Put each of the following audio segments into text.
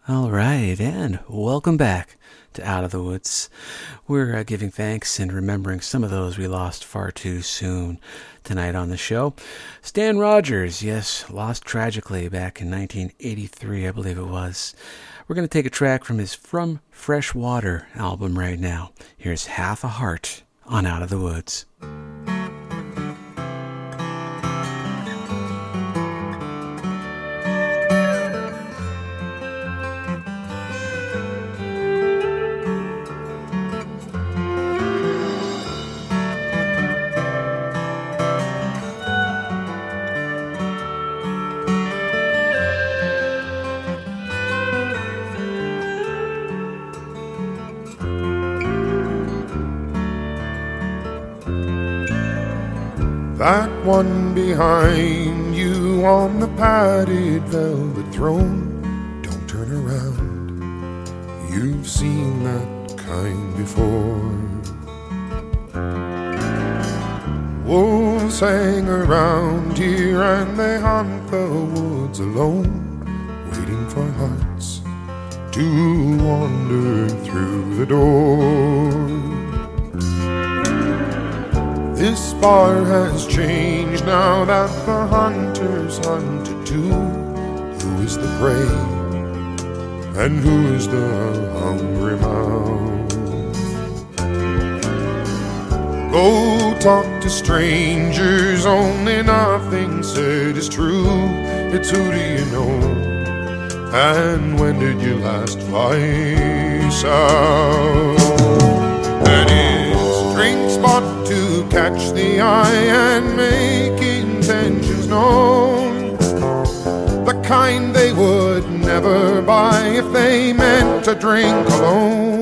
All right, and welcome back to Out of the Woods. We're giving thanks and remembering some of those we lost far too soon tonight on the show. Stan Rogers, yes, lost tragically back in 1983, I believe it was. We're going to take a track from his From Fresh Water album right now. Here's Half a Heart on Out of the Woods. That one behind you on the padded velvet throne, don't turn around, you've seen that kind before. Wolves hang around here and they haunt the woods alone, waiting for hearts to wander through the door. This bar has changed now that the hunters hunted too. Who is the prey and who is the hungry mouth? Go talk to strangers, only nothing said is true. It's who do you know and when did you last fly south? And is drink spot to catch the eye and make intentions known, the kind they would never buy if they meant to drink alone.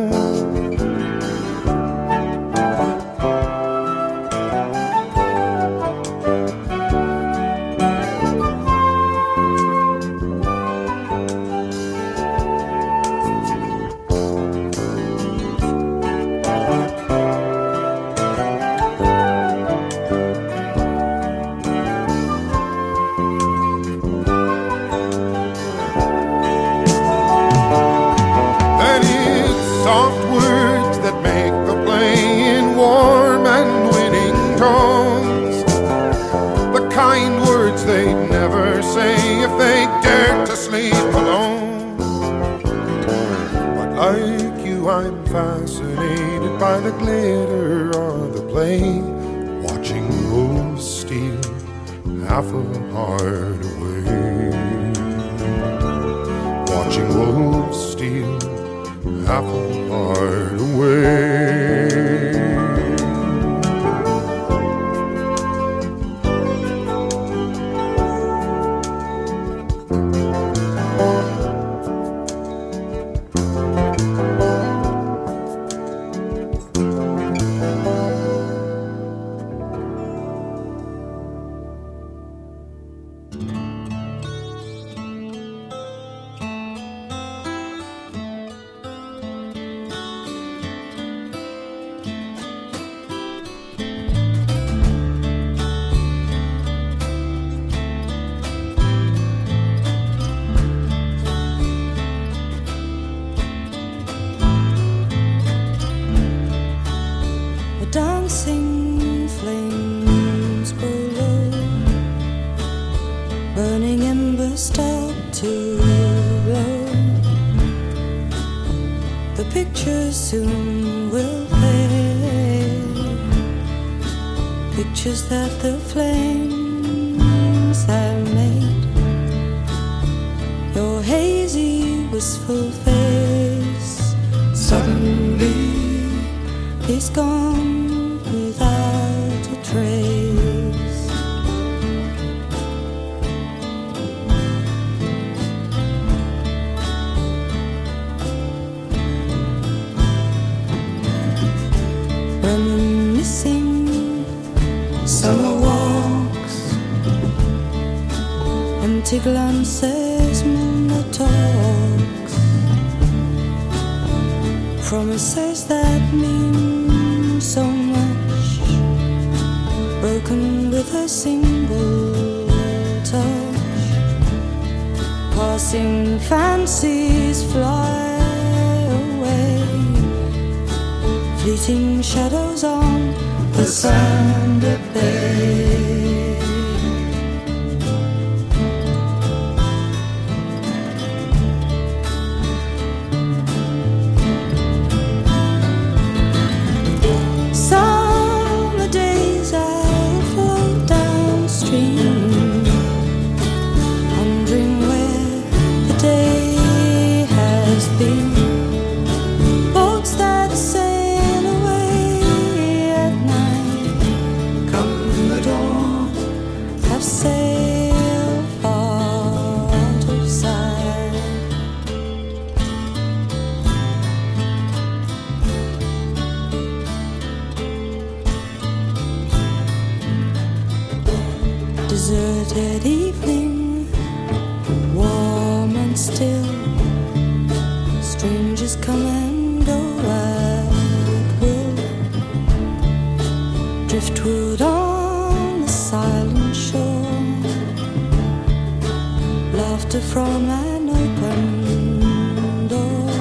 Fascinated by the glitter of the play, watching wolves steal half of a heart away. Watching wolves steal half of a heart away. Pictures that the flames have made. Your hazy, wistful face suddenly is gone without a trace. Reminiscing summer walks, empty glances, moonlit talks, promises that mean so much, broken with a single touch, passing fancies fleeting shadows on the sanded bay. Summer days I float downstream, wondering where the day has been. Boats that sail away at night, come the dawn, have sailed far out of sight. Deserted evening, warm and still, strangers come and go at will. Driftwood on the silent shore, laughter from an open door,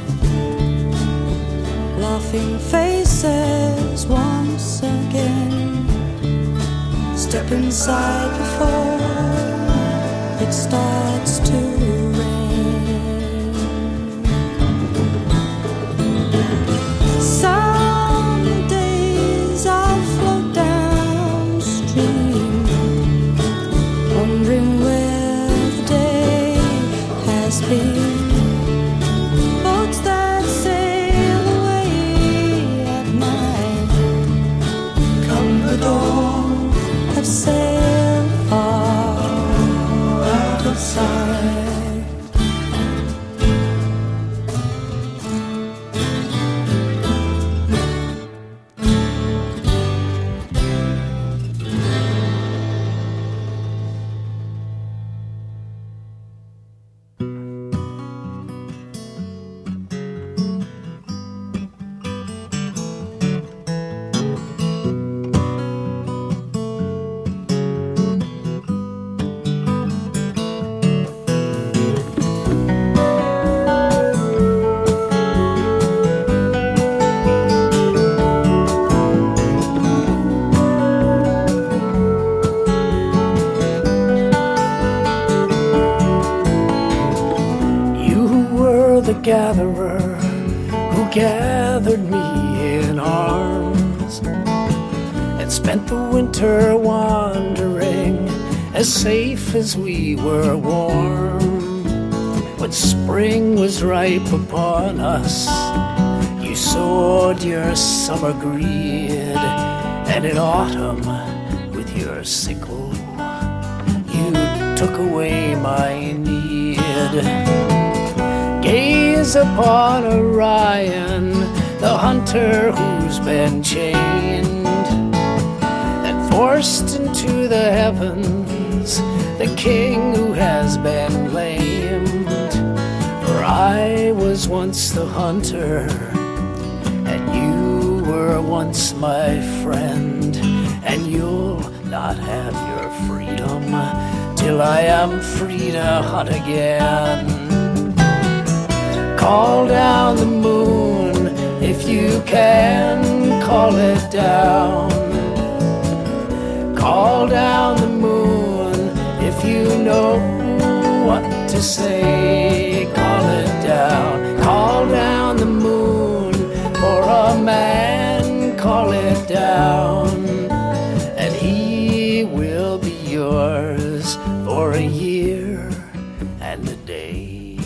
laughing faces once again. Step inside before it starts to rain. Some days I'll float downstream, wondering where the day has been. Boats that sail away at night, come the dawn, have sailed far out of sight. Gatherer who gathered me in arms and spent the winter wandering as safe as we were warm. When spring was ripe upon us, you sowed your summer greed, and in autumn with your sickle you took away my need. Gaze upon Orion, the hunter who's been chained and forced into the heavens, the king who has been lamed. For I was once the hunter, and you were once my friend, and you'll not have your freedom till I am free to hunt again. Call down the moon if you can call it down. Call down the moon if you know what to say. Call it down. Call down the moon for a man. Call it down, and he will be yours for a year and a day.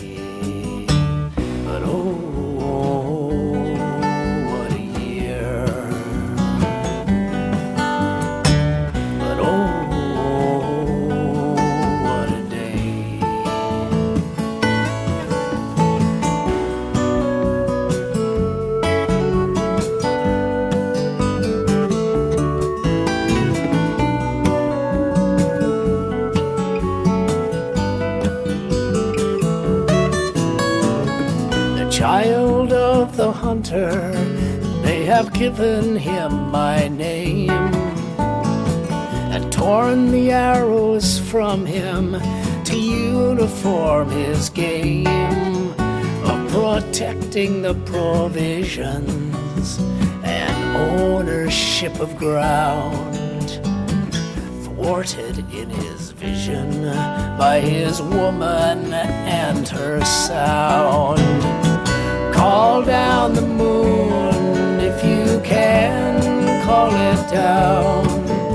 Child of the hunter, they have given him my name and torn the arrows from him to uniform his game of protecting the provisions and ownership of ground, thwarted in his vision by his woman and her sound. Call down the moon if you can, call it down.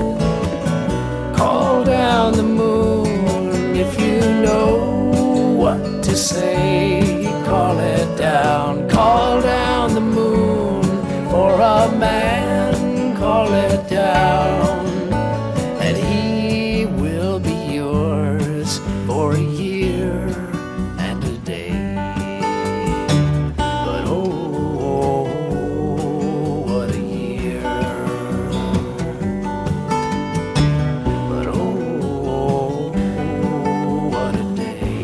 Call down the moon if you know what to say, call it down. Call down the moon for a man, call it down, and he will be yours for a year and a day. But oh, what a year. But oh, what a day.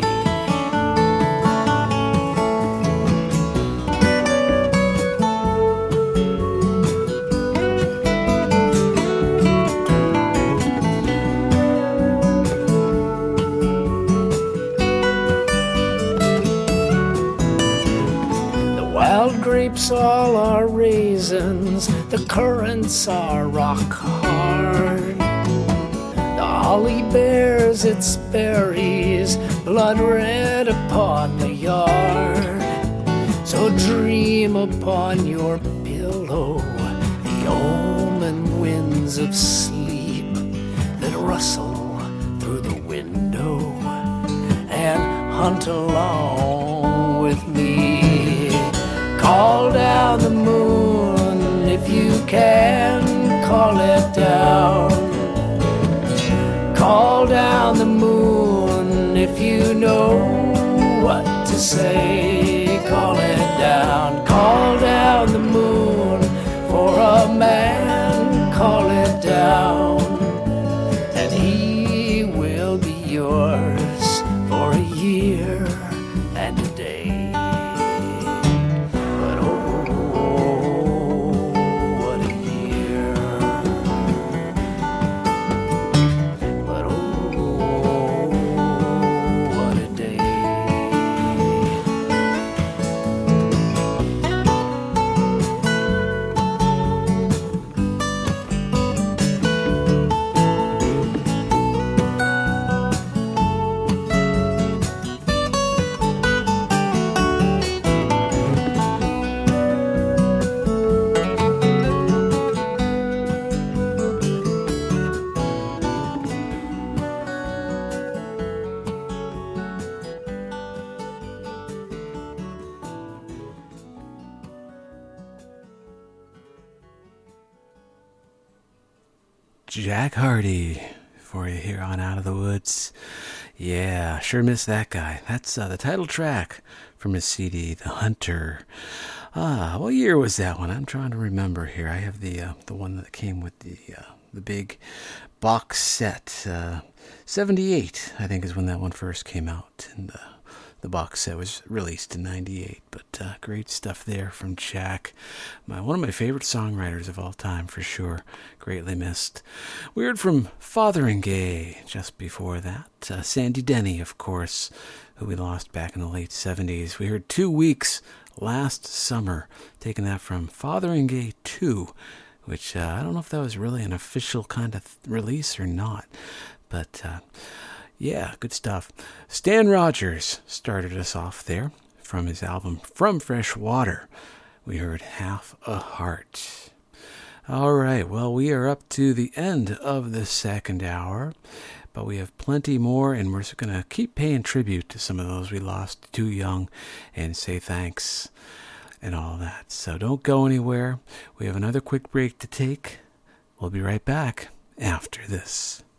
Wild grapes all are raisins, the currants are rock hard. The holly bears its berries, blood red upon the yard. So dream upon your pillow the omen winds of sleep that rustle through the window, and hunt along with me. Call down the moon if you can, call it down. Call down the moon if you know what to say, call it down. Call down the moon for a man, call it down, and he will be yours for a year and a day. Jack Hardy for you here on Out of the Woods. Yeah, sure missed that guy. That's the title track from his CD, The Hunter. What year was that one? I'm trying to remember here. I have the one that came with the big box set. 78, I think, is when that one first came out, and the box set was released in 98, but great stuff there from Jack. One of my favorite songwriters of all time, for sure. Greatly missed. We heard from Fotheringay just before that. Sandy Denny, of course, who we lost back in the late 70s. We heard 2 weeks last summer, taking that from Fotheringay 2, which I don't know if that was really an official kind of release or not, but yeah, good stuff. Stan Rogers started us off there from his album From Fresh Water. We heard Half a Heart. All right, well, we are up to the end of the second hour, but we have plenty more, and we're just going to keep paying tribute to some of those we lost too young and say thanks and all that. So don't go anywhere. We have another quick break to take. We'll be right back after this.